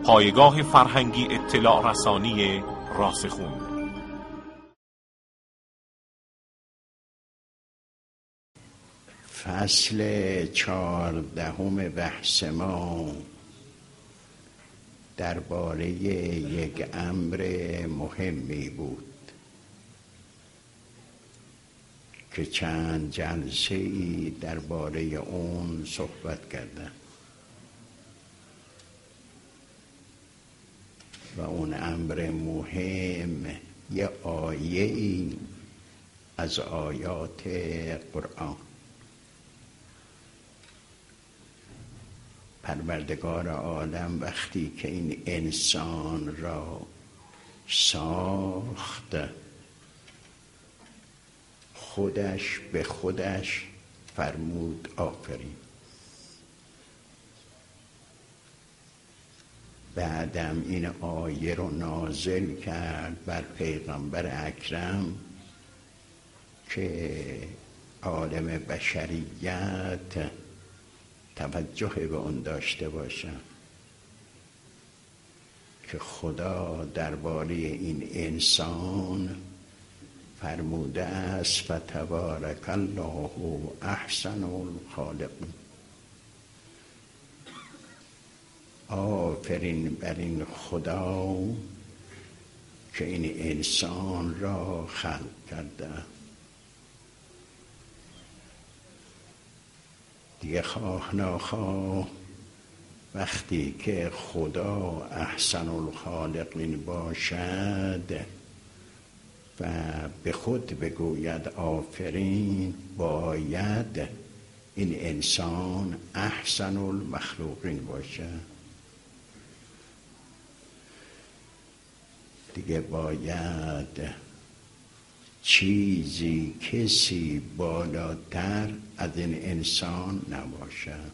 پایگاه فرهنگی اطلاع رسانی راسخون. فصل 14 بحث ما درباره یک امر مهمی بود که چند جلسه‌ای درباره اون صحبت کردم و اون امر مهم یه آیه‌ای از آیات قرآن. پروردگار عالم وقتی که این انسان را ساخت، خودش به خودش فرمود آفرین. بعدم این آیه رو نازل کرد بر پیغمبر اکرم که عالم بشریت توجه به اون داشته باشن که خدا درباره این انسان فرموده است فتبارک الله احسن الخالقین. آفرین بر این خدا که این انسان را خلق کرده. دیگه خواه ناخواه وقتی که خدا احسن الخالقین باشد و به خود بگوید آفرین، باید این انسان احسن المخلوقین باشد. دیگه باید چیزی کسی بالاتر از این انسان نباشد.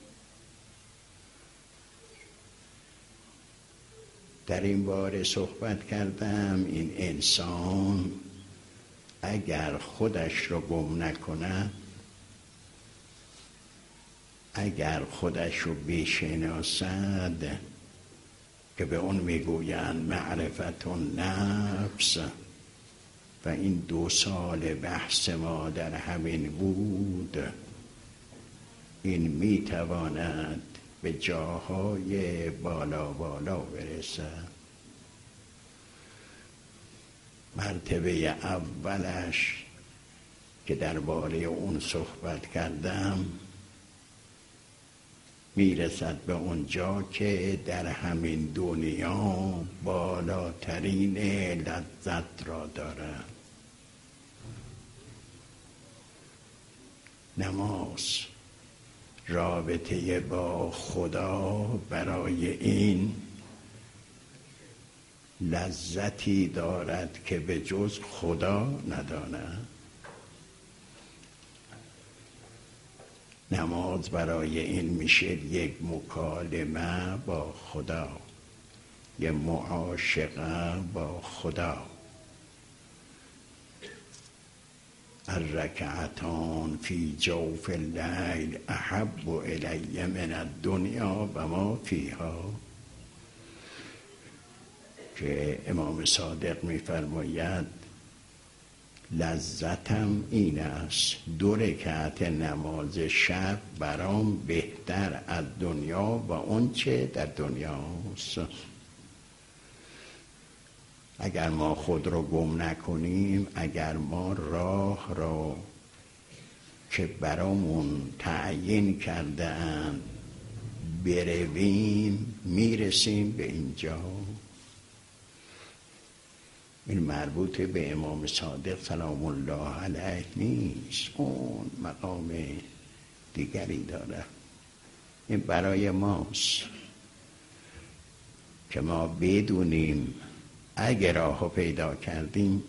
در این باره صحبت کردم این انسان اگر خودش رو گم نکند، اگر خودش رو بشناسد که به اون میگویند معرفت النفس و این 2 سال بحث ما در همین بود، این میتواند به جاهای بالا برسد. مرتبه اولش که درباره اون صحبت کردم میرسد به اونجا که در همین دنیا بالاترین لذت را دارد. نماز، رابطه با خدا برای این لذتی دارد که به جز خدا نداند. نماز برای این میشه یک مکالمه با خدا، یک معاشقه با خدا. الرکعتان فی جوف اللیل احب الی من الدنیا و ما فیها، که امام صادق میفرماید لذتم این است 2 رکعت نماز شب برام بهتر از دنیا و اون چه در دنیاست. اگر ما خود رو گم نکنیم، اگر ما راه را که برامون تعیین کرده اند برویم، میرسیم به اینجا. این مربوط به امام صادق سلام الله علیه نیست، اون مقام دیگری داره. این برای ماست که ما بدونیم اگه راهو پیدا کردیم،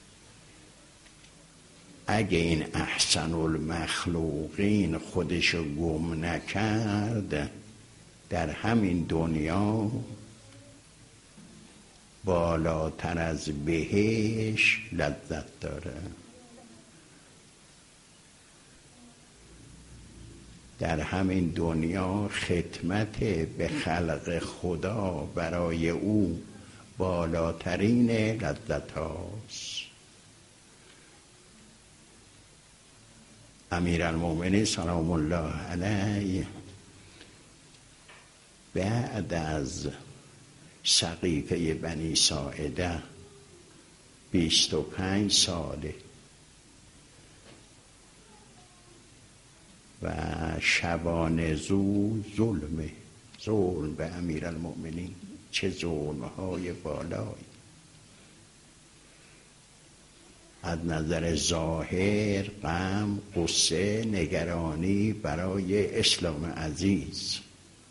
اگه این احسن المخلوقین خودشو گم نکرد، در همین دنیا بالاتر از بهشت لذت داره. در همین دنیا خدمت به خلق خدا برای او بالاترین لذت هاست. امیرالمؤمنین سلام الله علیه بعد از سقیفه بنی ساعده 25 ساله و شبانه ظلم به امیرالمؤمنین، چه ظلم‌های بالایی از نظر ظاهر، غم، غصه، نگرانی برای اسلام عزیز.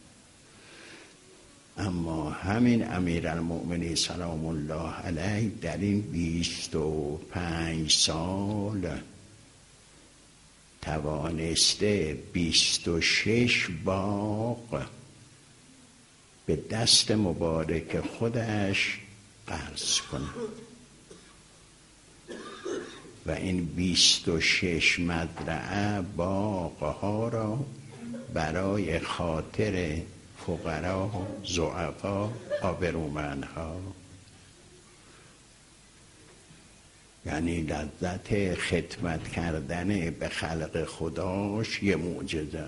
اما همین امیرالمؤمنین سلام الله علیه در این 25 سال توانسته 26 باغ به دست مبارک خودش قرض کنه و این 26 مزرعه باغها را برای خاطر فقرا، ضعفا، آبرومندها، یعنی لذت خدمت کردن به خلق خداش یه معجزه.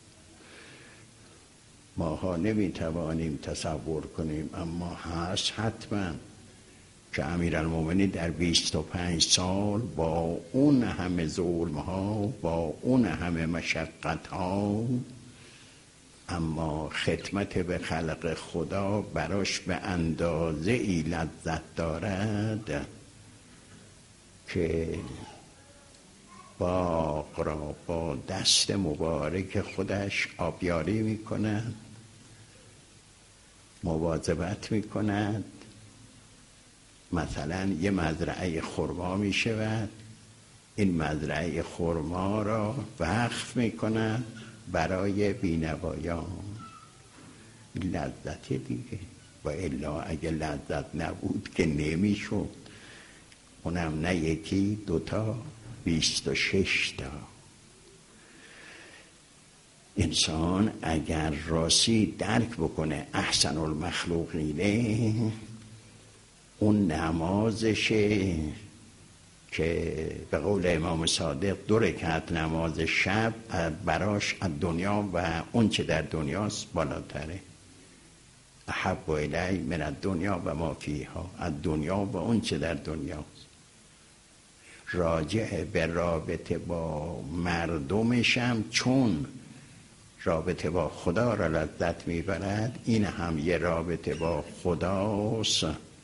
ماها نمیتوانیم تصور کنیم، اما هست حتما که امیرالمؤمنین در 25 سال با اون همه ظلم ها، با اون همه مشقت ها، اما خدمت به خلق خدا براش به اندازه ای لذت دارد که باغ را با دست مبارک خودش آبیاری میکند، مواظبت میکند. مثلا یه مزرعه خرما میشود، این مزرعه خرما را وقف میکند برای بینوایان. لذت دیگه، و الا اگه لذت نبود که نمیشد. اونم نه یکی دوتا، 26 تا. انسان اگر راستی درک بکنه احسن المخلوقینه، اون نمازشه که به قول امام صادق 2 رکعت نماز شب براش از دنیا و اون چه در دنیاست بالاتره. احب الی من الدنیا و ما فیها، از دنیا و اون چه در دنیاست. راجع به رابطه با مردمشم چون رابطه با خدا را لذت میبرد، این هم یه رابطه با خداست.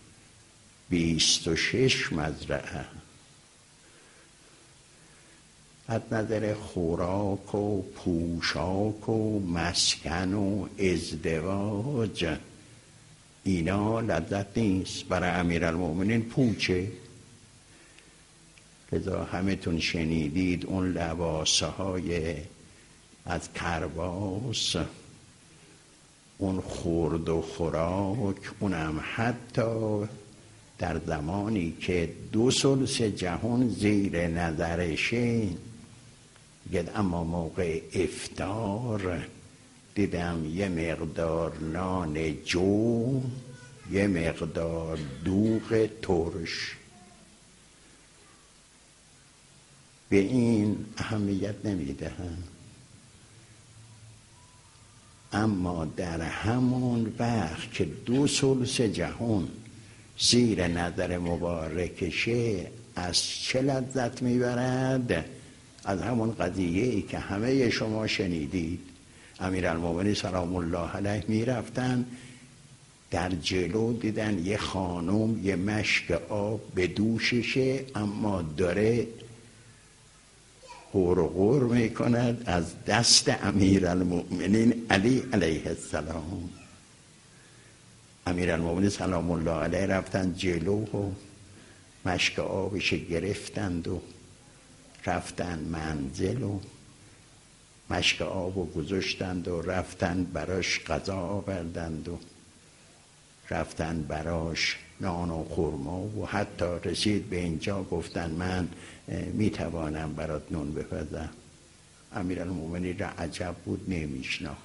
26 مزرعه از نظر خوراک و پوشاک و مسکن و ازدواج اینا لذت نیست. برای امیرالمؤمنین پوچه. لذا همتون شنیدید اون لباسهای از کرباس، اون خورد و خوراک، اونم حتی در زمانی که 2/3 جهان زیر نظرشه. اما موقع افطار دیدم یه مقدار نان جو، یه مقدار دوغ ترش. به این اهمیت نمیدهم، اما در همون وقت که 2/3 جهان زیر نظر مبارکشه از چه لذت میبرد؟ از همون قضیه‌ای که همه شما شنیدید. امیرالمؤمنین سلام الله علیه میرفتن در جلو دیدن یه خانم یه مشک آب به دوششه، اما داره غرغر میکند از دست امیرالمؤمنین علی علیه السلام. امیرالمؤمنین سلام الله علیه رفتن جلو و مشک آبش گرفتند و رفتن منزل و مشک آب و گذاشتند و رفتن براش غذا آوردند و رفتن براش نان و خرما و حتی رسید به اینجا گفتن من میتوانم برات نون بپزم. امیرالمومنین را عجب بود نمیشناخت.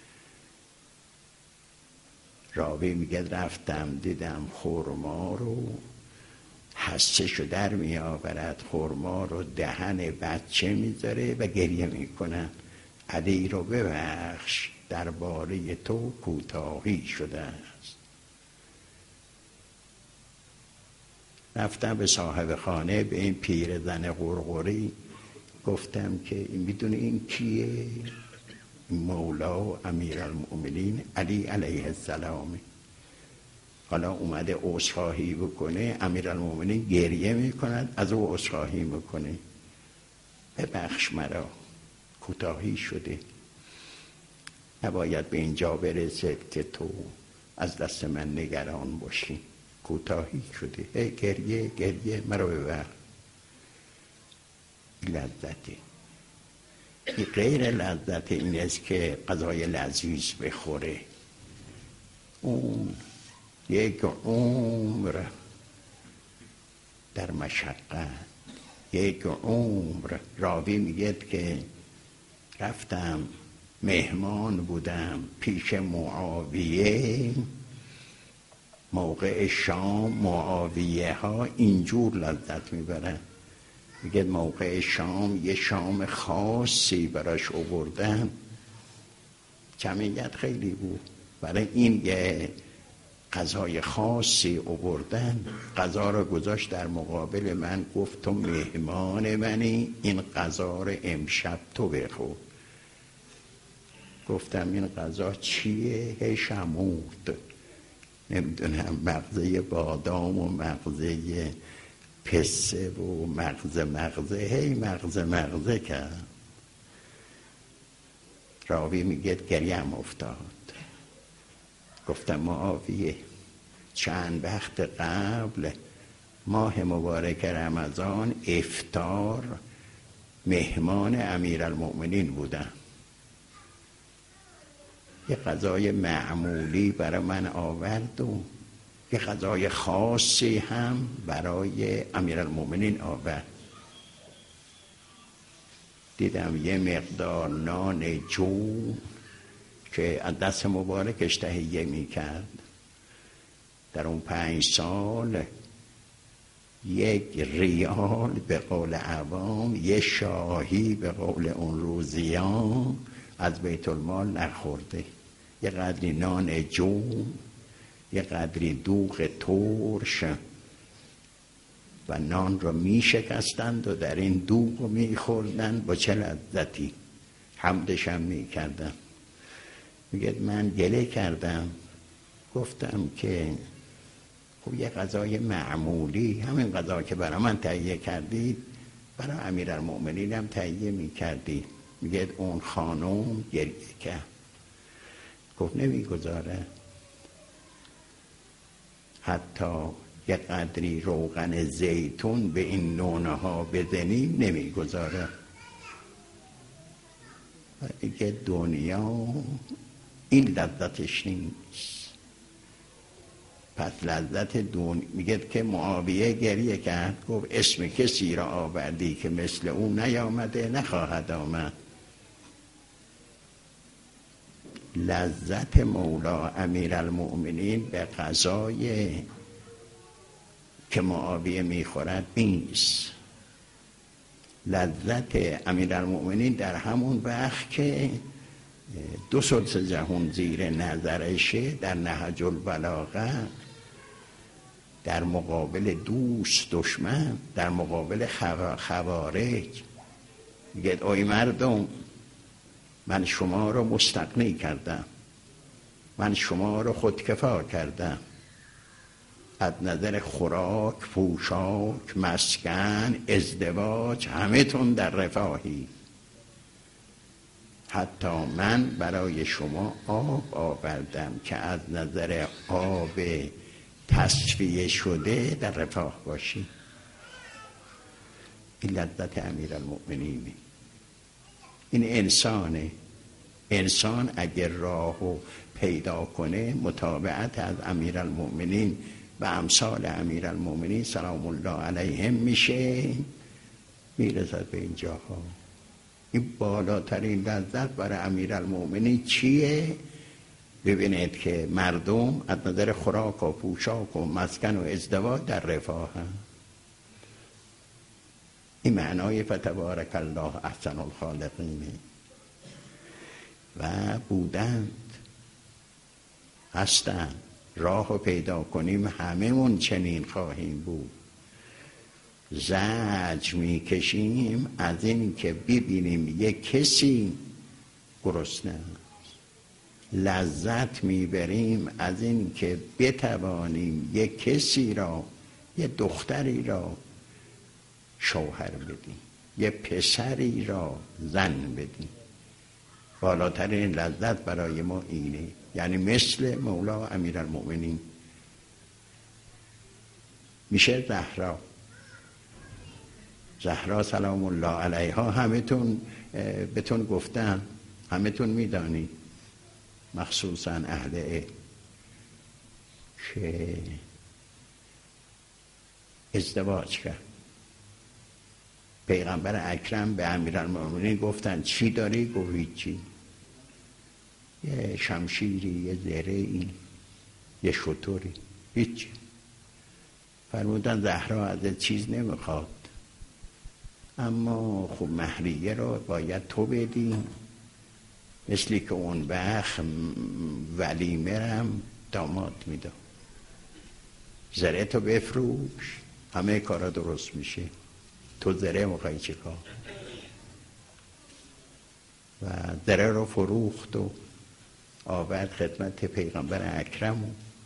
راوی میگه رفتم دیدم خرما رو حسشو در می آورد، خرما رو دهن بچه میذاره و گریه میکنن. علی رو ببخش، درباره تو کوتاهی شده است. رفتم به صاحب خانه، به این پیرزن غرغری گفتم که میدونی این کیه؟ مولا و امیرالمؤمنین علی علیه السلام. حالا اومده عذرخواهی بکنه، امیرالمؤمنین گریه میکند، از او عذرخواهی میکنه، ببخش مرا، کوتاهی شده، نباید به اینجا برسد که تو از دست من نگران باشی، کوتاهی شده. هی گریه گریه، مرا ببخش. لذتی این غیر لذت این است که غذای لذیذ بخوره. اون یک عمر در مشقت، یک عمر. راوی میگه که رفتم مهمان بودم پیش معاویه، موقع شام معاویه ها اینجور لذت میبرن. میگه موقع شام یه شام خاصی براش آوردن، جمعیت خیلی بود، برای این یه غذای خاصی آوردن. غذا رو گذاشت در مقابل من، گفت تو مهمان منی، این غذا رو امشب تو بخور. گفتم این غذا چیه؟ هی شمرد، نمیدونم مغزه بادام و مغزه پسته و مغزه هی مغزه کرد. راوی میگه گریم افتاد. گفتم معاویه چند وقت قبل ماه مبارک رمضان افطار مهمان امیرالمؤمنین بودم، یه غذای معمولی برای من آورد و یه غذای خاصی هم برای امیرالمؤمنین آورد. دیدم یه مقدار نان جو که از دست مبارکش تهیه میکرد. در اون 5 سال 1 ریال به قول عوام، 1 شاهی به قول اون روزیان از بیت المال نخورده. یه قدری نان جو، یه قدری دوغ ترش و نان رو می شکستند و در این دوغ می خوردند. با چه لذتی، حمدشم می کردن. میگه من گله کردم، گفتم که خب یه غذای معمولی، همین غذا که برای من تهیه کردید برای امیرالمؤمنین هم تهیه می کردید. میگه اون خانم گریه کرد، گفت نمیگذاره حتی یه قدری روغن زیتون به این نونه ها بزنیم نمیگذاره. میگه دنیا این لذتش نیست. پس لذت میگه که معاویه گریه کرد، گفت اسم کسی را آوردی که مثل اون نیامده نخواهد آمد. لذت مولا امیرالمؤمنین به غذای که معاویه میخورد نیست. لذت امیرالمؤمنین در همون وقت که 2/3 جهان زیر نظرشه، در نهج البلاغه، در مقابل دوست دشمن، در مقابل خوارج، میگه ای مردم، من شما رو مستغنی کردم، من شما رو خودکفا کردم، از نظر خوراک، پوشاک، مسکن، ازدواج، همه تون در رفاهی. حتی من برای شما آب آوردم که از نظر آب تصفیه شده در رفاه باشی. این لذت امیرالمؤمنینه. این انسانه. انسان اگر راهو پیدا کنه متابعت از امیرالمؤمنین و امثال امیرالمؤمنین سلام الله علیهم میشه، میرسد به اینجاها. این بالاترین لذت برای امیرالمؤمنین چیه؟ ببینید که مردم از نظر خوراک و پوشاک و مسکن و ازدواج در رفاه هم. این معنای فتبارک الله احسن الخالقینه. و بودند، هستند، راهو پیدا کنیم هممون چنین خواهیم بود. زجر میکشیم از این که ببینیم یک کسی گرسنه است، لذت میبریم از این که بتوانیم یک کسی را، یک دختری را شوهر بدیم، یک پسری را زن بدیم. بالاترین لذت برای ما اینه. یعنی مثل مولا امیرالمؤمنین میشه زهرا سلام الله علیها. همتون بهتون گفتن، همتون میدانید، مخصوصا اهل علم، که ازدواج کرد. پیغمبر اکرم به امیرالمؤمنین گفتن چی داری؟ گفت هیچی. یه شمشیری، یه زره‌ای، یه شتری، هیچی. فرمودن زهرا از چیز نمیخواد، اما خب مهریه رو باید تو بدی، مثلی که اون وقت ولیمه رم داماد میدم، زره تو بفروش همه کارا درست میشه. تو زره میخوای چه کار؟ و زره رو فروخت و آورد خدمت پیغمبر اکرم. و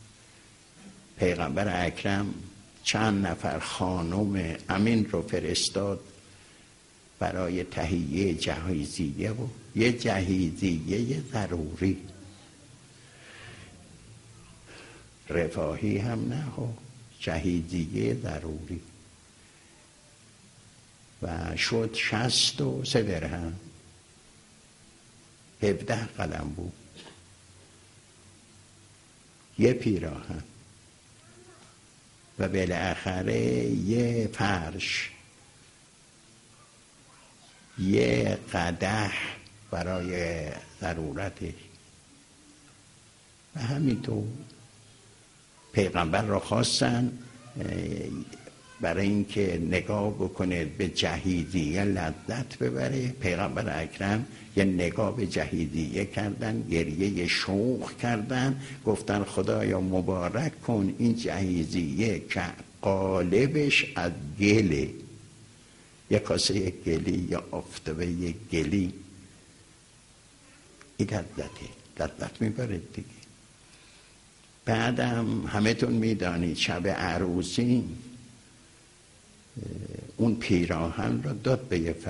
پیغمبر اکرم چند نفر خانم امین رو فرستاد برای تهیه جهیزیه و یه جهیزیه ضروری، رفاهی هم نه، جهیزیه ضروری. و شد 63 درهم، 17 قلم بود، یه پیراهن و بالاخره یه فرش، یه قدح برای ضرورتش. و همینطور پیغمبر را خواستن برای اینکه نگاه بکنه به جهیزیه لذت ببره. پیغمبر اکرم یه نگاه به جهیزیه کردن، گریه شوق کردن، گفتن خدایا مبارک کن این جهیزیه که قالبش از گله، یه کاسه گلی یا آفتابه گلی، این لذت میبره دیگه. بعدم همتون میدانید شب عروسی اون پیراهن رو داد به یه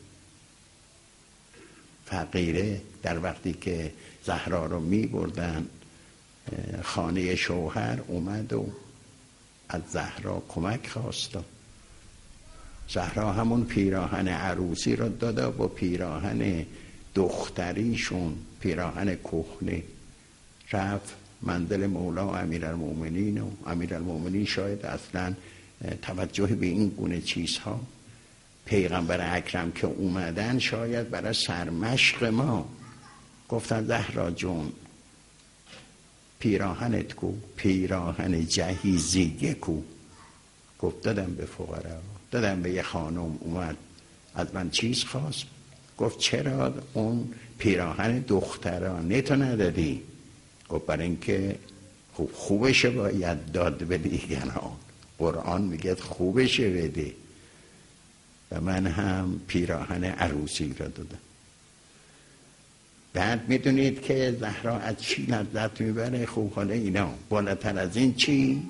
فقیره. در وقتی که زهرا رو می بردن خانه شوهر، اومد و از زهرا کمک خواست. زهرا همون پیراهن عروسی رو داده با پیراهن دختریشون، پیراهن کهنه، رفت منزل مولا امیرالمؤمنین. و امیرالمؤمنین شاید اصلا توجه به این گونه چیزها، پیغمبر اکرم که اومدن شاید برای سرمشق ما، گفتن زهرا جون پیراهنت کو؟ پیراهن جهیزیه کو؟ گفت دادم به فقرا، دادم به یه خانم اومد از من چیز خواست. گفت چرا اون پیراهن دخترانه تو ندادی؟ گفت برای اینکه خوبشه باید داد به دیگران، قرآن میگه خوبشه بده. و من هم پیراهن عروسی را دادم. بعد میدونید که زهرا از چی لذت میبره؟ خوب حالا اینا بالاتر از این چی؟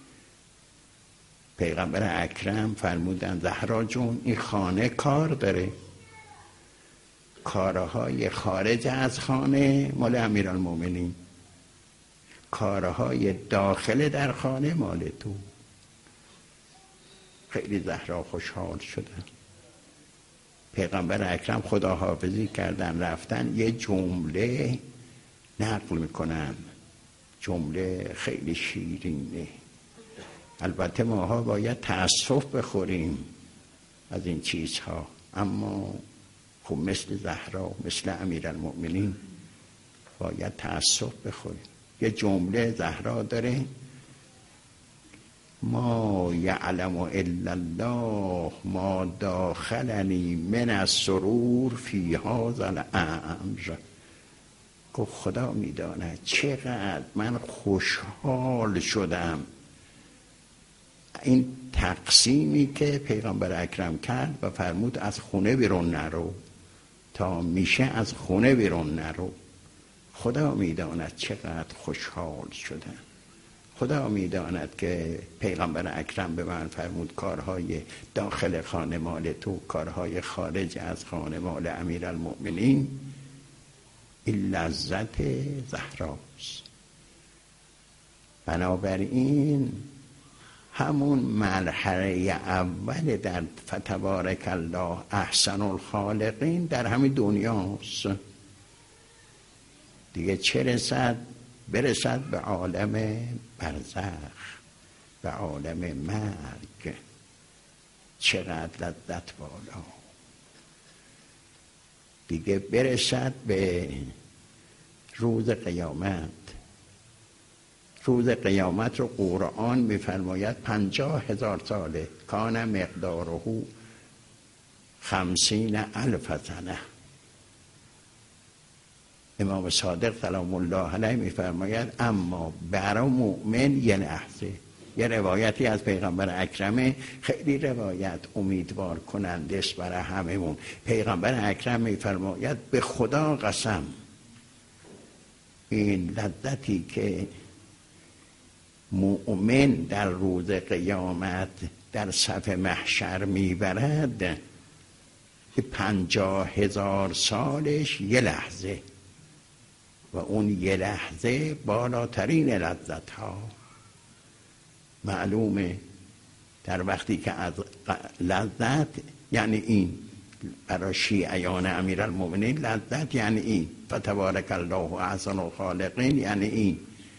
پیغمبر اکرم فرمودن زهرا جون این خانه کار داره، کارهای خارج از خانه مال امیرالمؤمنین، کارهای داخل در خانه مال تو. خیلی زهرا خوشحال شدن. پیغمبر اکرم خداحافظی کردن، رفتن یه جمله نقل میکنن، جمله خیلی شیرینه. البته ماها باید تأسف بخوریم از این چیزها، اما خب مثل زهرا، مثل امیرالمؤمنین باید تأسف بخوریم. یه جمله زهرا داره: ما یعلم الا الله ما داخلنی من السرور فی هذا الامر. گفت خدا میداند چقدر من خوشحال شدم این تقسیمی که پیغمبر اکرم کرد و فرمود از خونه بیرون نرو تا میشه از خونه بیرون نرو. خدا میداند چقدر خوشحال شدم. خدا میداند که پیغمبر اکرم به من فرمود کارهای داخل خانه مال تو، کارهای خارج از خانه مال امیرالمؤمنین. این لذت زهراست. بنابراین همون مرحله اول در فتبارک الله احسن الخالقین در همین دنیاست دیگه. چه برسد به عالم برزخ، به عالم مرگ، چقدر لذت بالا. دیگه برسد به روز قیامت. روز قیامت رو قرآن می‌فرماید 50,000 ساله. کان مقداره 50,000 سنه. امام صادق سلام الله علیه می‌فرماید اما برای مؤمن یه لحظه. یه روایتی از پیغمبر اکرمه، خیلی روایت امیدوار کننده است برای هممون. پیغمبر اکرم می‌فرماید به خدا قسم این لذتی که مؤمن در روز قیامت در صف محشر میبرد 50,000 سالش یه لحظه، و اون یه لحظه بالاترین لذت ها. معلومه در وقتی که از لذت یعنی این، برای شیعیان امیرالمؤمنین لذت یعنی این، فتبارک الله احسن الخالقین یعنی این.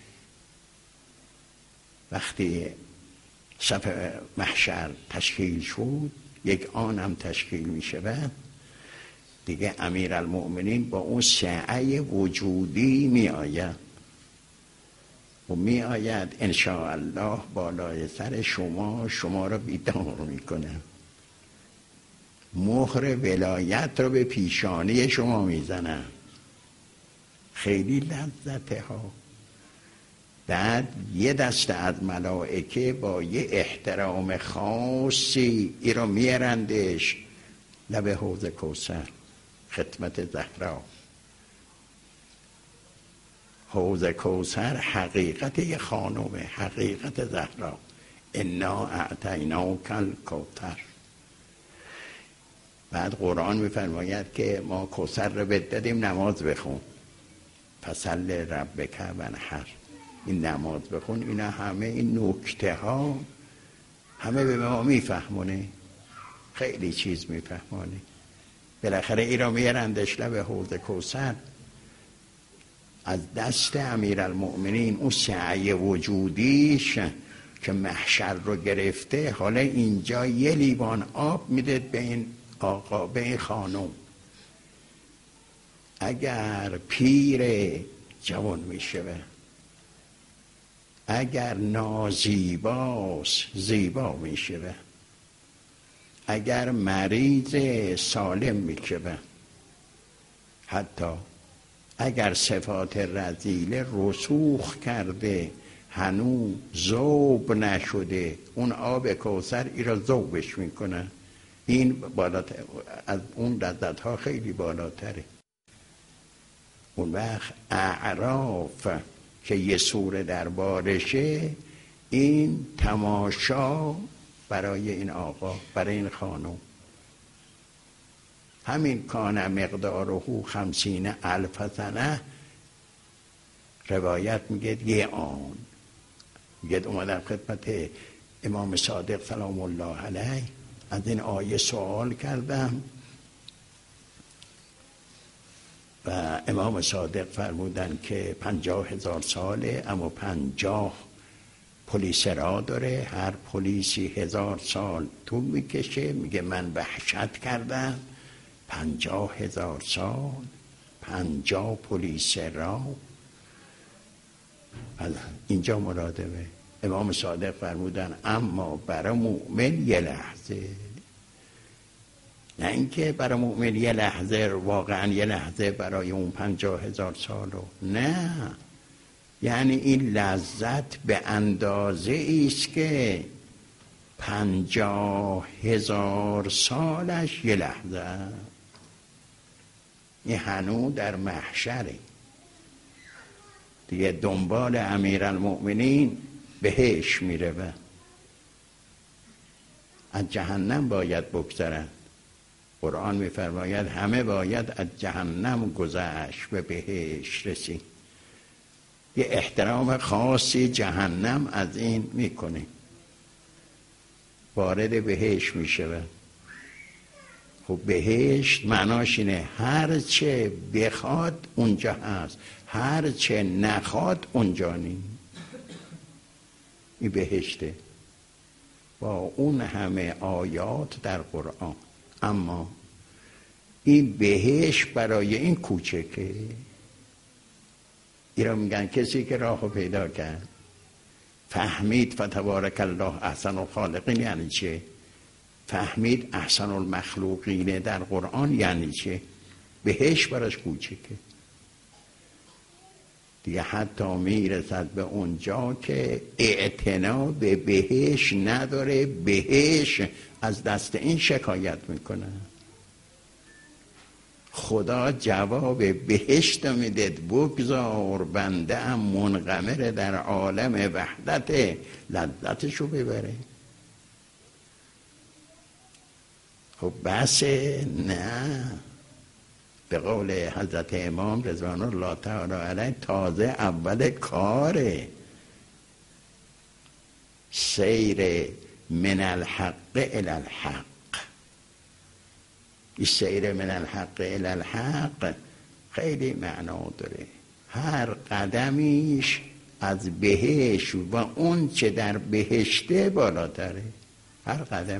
وقتی صف محشر تشکیل شد، یک آن هم تشکیل می شود دیگه، امیرالمؤمنین با اون سعی وجودی می آید و می آید انشاءالله بالای سر شما رو بیدار می کنه، مهر ولایت رو به پیشانی شما می زنه. خیلی لذته ها. بعد یه دسته از ملائکه با یه احترام خاصی ای رو میرندش لب حوض کوثر، خدمت زهرا. حوض کوثر حقیقت یه خانومه، حقیقت زهرا. انا اعطیناک الکوثر. بعد قرآن میفرماید که ما کوثر رو بهت دادیم، نماز بخون، فصل ربک وانحر. این نماز بخون. اینا همه این نکته ها همه به ما میفهمونه، خیلی چیز میفهمونه. بالاخره ای را میرندش لب حوض کوثر. از دست امیرالمؤمنین اون سعی وجودیش که محشر رو گرفته، حالا اینجا یه لیوان آب میده به این آقا، به این خانم. اگر پیر جوان میشه، اگر نازیباست زیبا میشه، اگر مریض سالم میشه، حتی اگر صفات رذیله رسوخ کرده هنوز ذوب نشده، اون آب کوثر ای را ذوبش میکنه. این بالاتر از اون لذت ها، خیلی بالاتره. اون وقت اعراف که یه سوره دربارشه، این تماشا برای این آقا، برای این خانم. همین کان مقداره 50,000 سنه روایت میگه یه آن. میگه اومدم خدمت امام صادق سلام الله علیه، از این آیه سوال کردم و امام صادق فرمودن که 50,000 ساله، اما 50 پلیس را داره، هر پلیسی 1000 سال طول میکشه. میگه من وحشت کردم 50,000 سال، 50 پلیس راه. اینجا مراده امام صادق فرمودن اما برای مؤمن یه لحظه، نه اینکه برای مؤمن یه لحظه واقعا یه لحظه برای اون 50,000 سال نه، یعنی این لذت به اندازه ایست که 50,000 سالش یه لحظه. این هنو در محشره دیگه، دنبال امیرالمؤمنین بهش میره و از جهنم باید بگذرن. قرآن میفرماید همه باید از جهنم گذشت و بهش رسید. یه احترام خاصی جهنم از این میکنه، وارد بهش میشه. خب بهشت معناش اینه هر چه بخواد اونجا هست، هر چه نخواد اونجا نیست. این بهشته با اون همه آیات در قرآن. اما این بهشت برای این کوچکه. اینا میگن کسی که راهو پیدا کرد، فهمید فتبارک الله احسن الخالقین یعنی چه، فهمید احسن المخلوقین در قرآن یعنی چه، بهشت براش کوچکه دیگه. حتی میرسد به اونجا که اعتنا به بهشت نداره، بهشت از دست این شکایت میکنه. خدا جواب بهشت میدید بگذار بنده ام منغمر در عالم وحدت، لذتشو ببره. خب بس نه، به قول حضرت امام رضوان الله تعالی علیه تازه اول کاره. سیر من الحق الی الحق. این سیر من الحق الی الحق خیلی معنا داره. هر قدمیش از بهشت و اون چه در بهشته بالاتره. هر قدم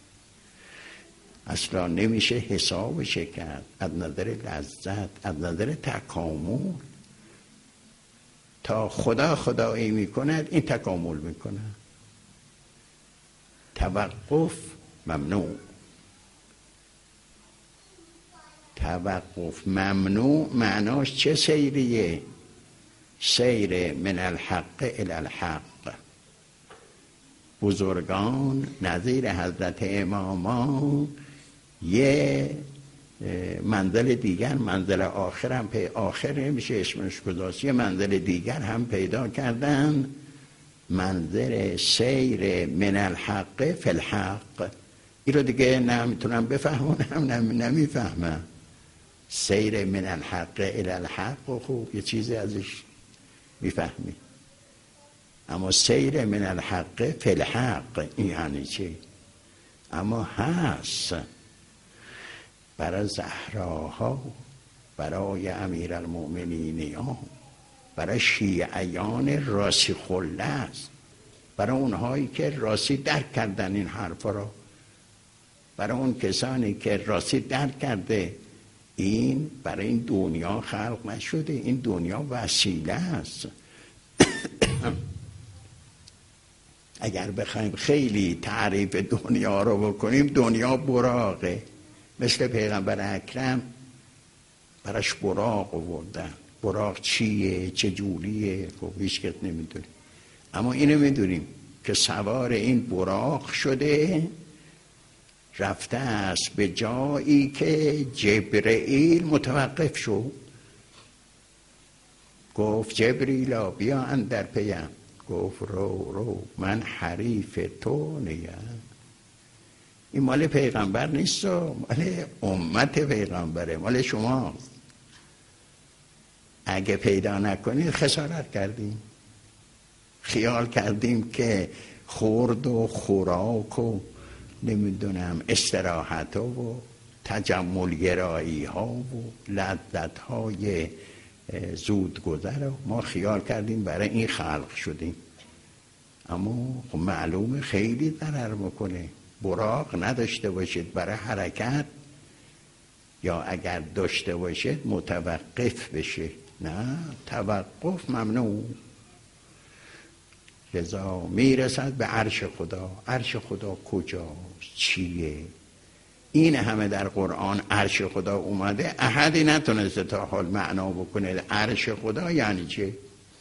اصلا نمیشه حسابش کرد از نظر لذت، از نظر تکامل. تا خدا خدایی میکند این تکامل میکند. توقف ممنوع. توقف ممنوع معناش چه سیریه؟ سیر من الحق الی الحق. بزرگان نظیر حضرت امامان یه منزل دیگر، منزل آخر هم آخر نمیشه اسمش گذاشت، یه منزل دیگر هم پیدا کردن، منزل سیر من الحق فی الحق. این رو دیگه نمیتونم بفهمونم، نمیفهمم. سیر من الحق الی الحق و خوب یه چیزی ازش میفهمی، اما سیر من الحق فی الحق این یعنی چی؟ اما هست برای زهراها، برای امیرالمؤمنین ها، برای شیعیان راسخ است، برای اونهایی که راستی درک کردن این حرفا رو، برای اون کسانی که راستی درک کرده این برای این دنیا خلق نشده، این دنیا وسیله است. اگر بخوایم خیلی تعریف دنیا رو بکنیم، دنیا براقه. مثل پیغمبر اکرم براش براق آوردن. براق چیه؟ چه جوریه؟ خب هیچ کس نمیدونیم، اما اینو میدونیم که سوار این براق شده، رفته است به جایی که جبرئیل متوقف شد. گفت جبریلا بیا اندر پیم. گفت رو من حریف تو نیم. این مال پیغمبر نیست، مال امت پیغمبره، مال شماست. اگه پیدا نکنید خسارت کردیم. خیال کردیم که خورد و خوراک و نمیدونم استراحت ها و تجمل گرایی ها و لذت های زود گذر ما خیال کردیم برای این خلق شدیم، اما خب معلومه خیلی ضرر میکنه. براق نداشته باشید برای حرکت، یا اگر داشته باشه متوقف بشه. نه، توقف ممنوع. لذا میرسد به عرش خدا. عرش خدا کجاست؟ چیه؟ این همه در قرآن عرش خدا اومده، احدی نتونسته تا حال معنا بکنه عرش خدا یعنی چه.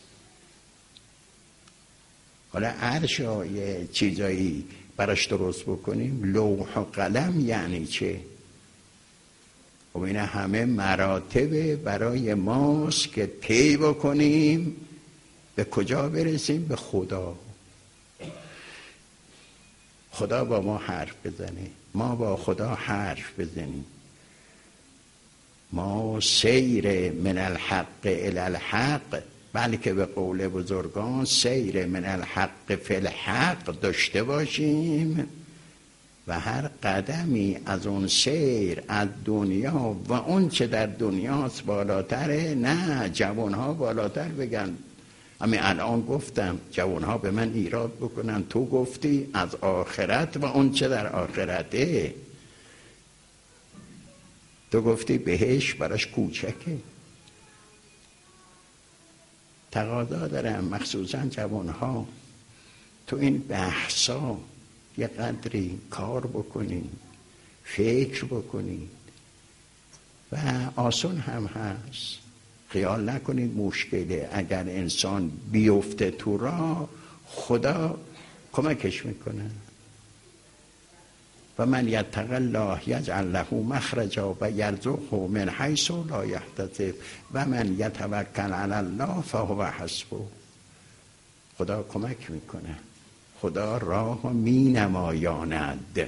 حالا عرش یه چیزایی براش درست بکنیم. لوح و قلم یعنی چه؟ خب این همه مراتب برای ماست که طی بکنیم به کجا برسیم؟ به خدا. خدا با ما حرف بزنه، ما با خدا حرف بزنیم. ما سیر من الحق الی الحق، بلکه به قول بزرگان سیر من الحق فی الحق داشته باشیم و هر قدمی از اون سیر از دنیا و اون چه در دنیاست بالاتره. نه، جوانها بالاتر بگن. همین الان گفتم جوانها به من ایراد بکنن، تو گفتی از آخرت و اون چه در آخرته. تو گفتی بهش براش کوچکه. تقاضا دارم مخصوصا جوانها تو این بحثا یه قدری کار بکنین، فکر بکنین و آسان هم هست. خیال نکنید مشکله. اگر انسان بیفته تو راه خدا کمکش میکنه. و من یتق الله یجعل له مخرجا و یرزقه من حیث لا یحتسب و من یتوکل علی الله فهو حسبه. خدا کمک میکنه، خدا راه می نمایاند،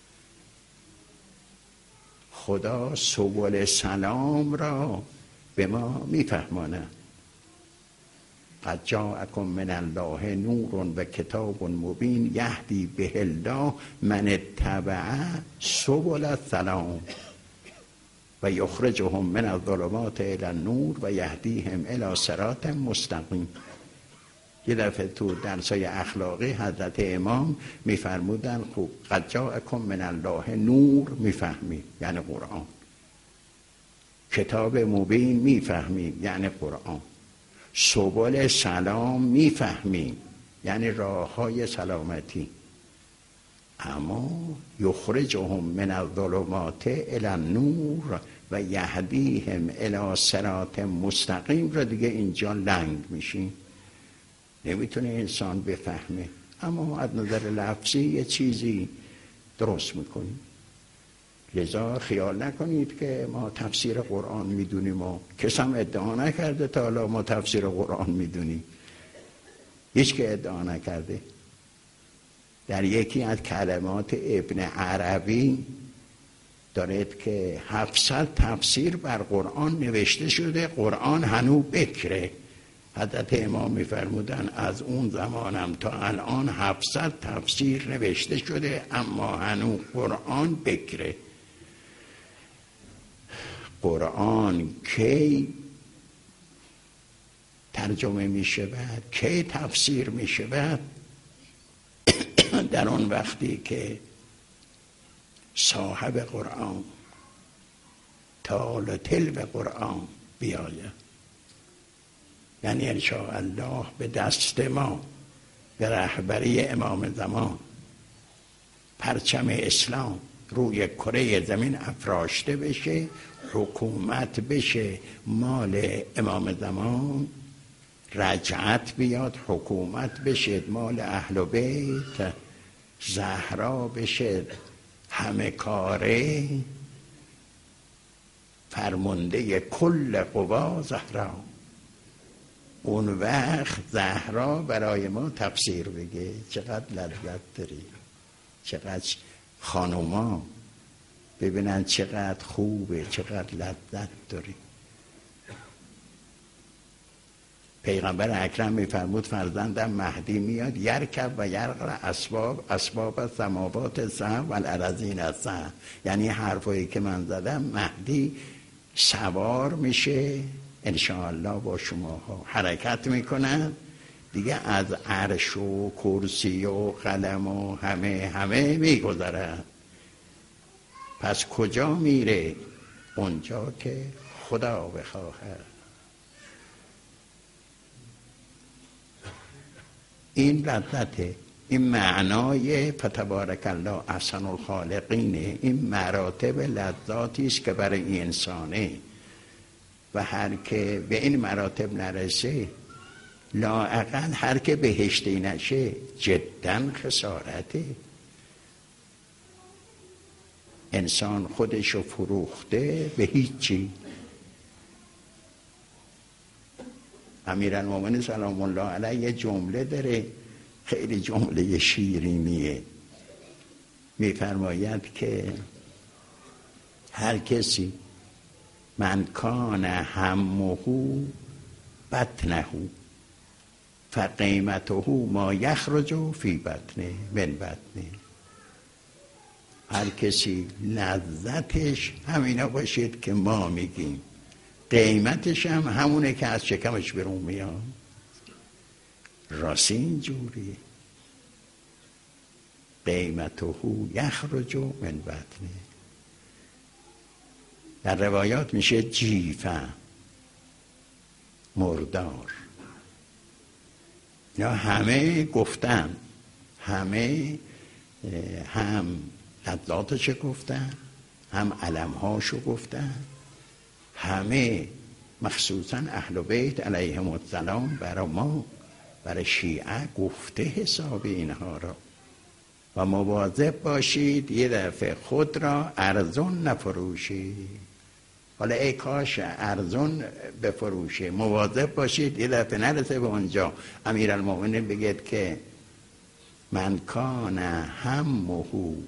خدا سبل سلام را به ما میفهماند. قد جاءکم من الله نور و کتاب مبین یهدی به الله من اتبع سبل السلام و یخرجهم من الظلمات الی النور و یهدیهم الی صراط مستقیم. یه دفعه تو درسای اخلاقی حضرت امام میفرمودن خوب قد جاءکم من الله نور میفهمیم یعنی قرآن، کتاب مبین میفهمیم یعنی قرآن، سبل سلام میفهمیم یعنی راه های سلامتی. اما یخرجهم من الظلمات الی النور و یهدیهم الی صراط مستقیم را دیگه اینجا لنگ میشیم، نمیتونه انسان بفهمه. اما از نظر لفظی یه چیزی درست میکنیم. لذا خیال نکنید که ما تفسیر قرآن میدونیم و کس هم ادعا نکرده تا حالا ما تفسیر قرآن میدونیم. هیچ که ادعا نکرده. در یکی از کلمات ابن عربی دارد که 700 تفسیر بر قرآن نوشته شده، قرآن هنوز بکره. حضرت امام میفرمودن از اون زمانم تا الان 700 تفسیر نوشته شده اما هنوز قرآن بکره. قرآن کی ترجمه میشه بعد کی تفسیر میشه بعد در اون وقتی که صاحب قرآن تال تل به قرآن بیاید. یعنی انشاءالله به دست ما به رهبری امام زمان پرچم اسلام روی کره زمین افراشته بشه، حکومت بشه مال امام زمان، رجعت بیاد حکومت بشه مال اهل بیت، زهرا بشه همه کاره، فرمانده کل قوا زهرا. اون وقت زهرا برای ما تفسیر بگه. چقدر لذت داری، چقدر خانوما ببینن چقدر خوبه، چقدر لذت داری. پیغمبر اکرم میفرمود فرزندم مهدی میاد یرکب و یرقر اسباب السماوات السبع و الارضین السبع. یعنی حرفایی که من زدم مهدی سوار میشه انشاءالله با شماها حرکت میکنن دیگه، از عرش و کرسی و قلم و همه میگذره. پس کجا میره؟ اونجا که خدا بخواهد. این لذته، این معنای فتبارک الله احسن الخالقینه. این مراتب لذاتی است که برای انسانه و هر که به این مراتب نرسه، لااقل هر که بهشتی نشه جدا خسارته. انسان خودشو فروخته به هیچی. امیرالمومنین سلام الله علیه یه جمله داره، خیلی جمله شیرینیه، میفرماید که هر کسی من کان همه بطنه فقیمته ما یخرج فی بطنه من بطنه. هر کسی لذتش همینا باشید که ما میگیم، قیمتش هم همونه که از شکمش برون میاد. راستی اینجوری قیمته یخرج من بطنه. در روایات میشه جیفه، مردار. یا همه گفتن، همه هم لذاتش گفتن، هم علمهاشو گفتن، همه مخصوصا اهل بیت علیهم السلام برای ما، برای شیعه گفته حساب اینها را. و مواظب باشید یه دفعه خود را ارزون نفروشید. حالا ای کاش ارزون بفروشه، مواظب باشید یه دفعه نرسه به اونجا امیرالمومنین بگید که من کان همه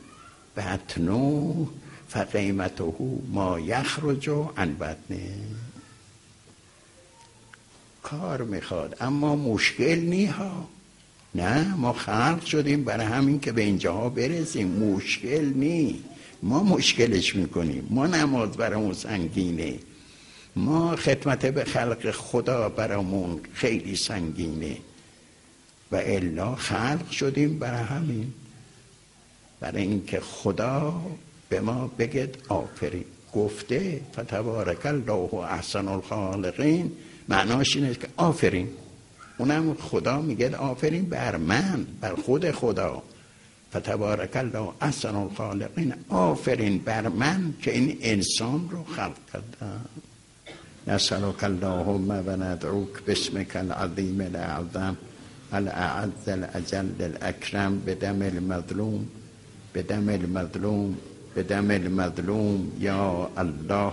بطنه فقیمته ما یخرج عن بطنه. کار میخواد اما مشکل نیها. نه، ما خلق شدیم برای همین که به اینجاها برسیم. مشکل نی، ما مشکلش میکنیم. ما نماز برامون سنگینه، ما خدمت به خلق خدا برامون خیلی سنگینه. و الا خلق شدیم برای همین، برای اینکه خدا به ما بگید آفرین. گفته فتبارک الله احسن الخالقین، معناش اینه که آفرین. اونم خدا میگه آفرین بر من، بر خود خدا. فتبارک الله احسن الخالقین، آفرین بر من که این انسان رو خلق کردم. نسألک اللهم و ندعوک باسمک العظیم الاعظم الاعز الاجل الاکرم بدم المظلوم بدم المظلوم بدم المظلوم یا الله.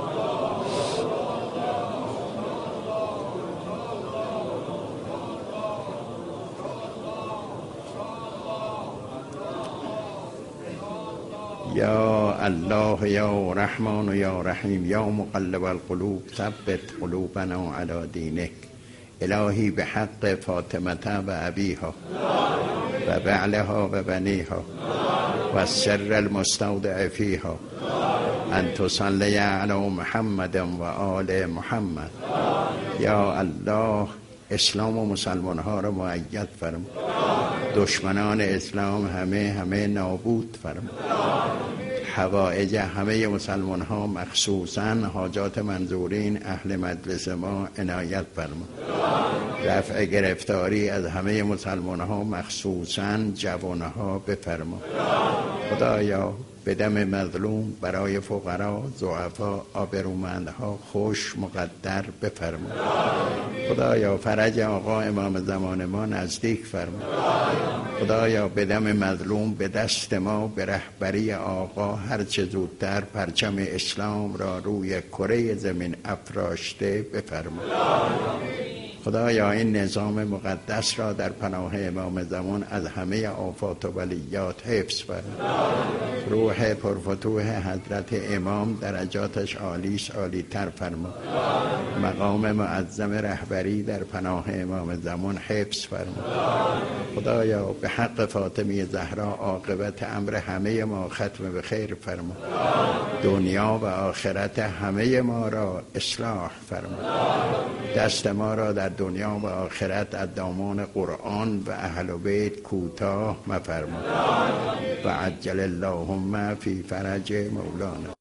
یا الله یا رحمان یا رحیم یا مقلب القلوب ثبت قلوبنا علی دینک. الهی به حق فاطمه و ابیها و بعلها و بنیها و السر المستودع فیها ان تصلی علی محمد و آل محمد. یا الله اسلام و مسلمان ها را مؤید فرما، دشمنان اسلام همه نابود فرما، حوائج همه مسلمان ها مخصوصا حاجات منظورین اهل مجلس ما عنایت فرما، رفع گرفتاری از همه مسلمان ها مخصوصا جوان ها بفرما. خدایا به دم مظلوم برای فقرا، ضعفا، آبرومندها خوش مقدر بفرما. خدایا فرج آقا امام زمان ما نزدیک فرما. خدایا به دم مظلوم به دست ما به رهبری آقا هر چه زودتر پرچم اسلام را روی کره زمین افراشته بفرما. خدایا این نظام مقدس را در پناه امام زمان از همه آفات و بلیات حفظ فرما. روح پرفتوح حضرت امام درجاتش عالیش عالی تر فرما. مقام معظم رهبری در پناه امام زمان حفظ فرما. خدایا به حق فاطمه زهرا عاقبت امر همه ما ختم به خیر فرما. دنیا و آخرت همه ما را اصلاح فرما. دست ما را در دنیا و آخرت از دامان قرآن و اهل بیت کوتاه مفرما. و عجل اللهم فی فرج مولانا.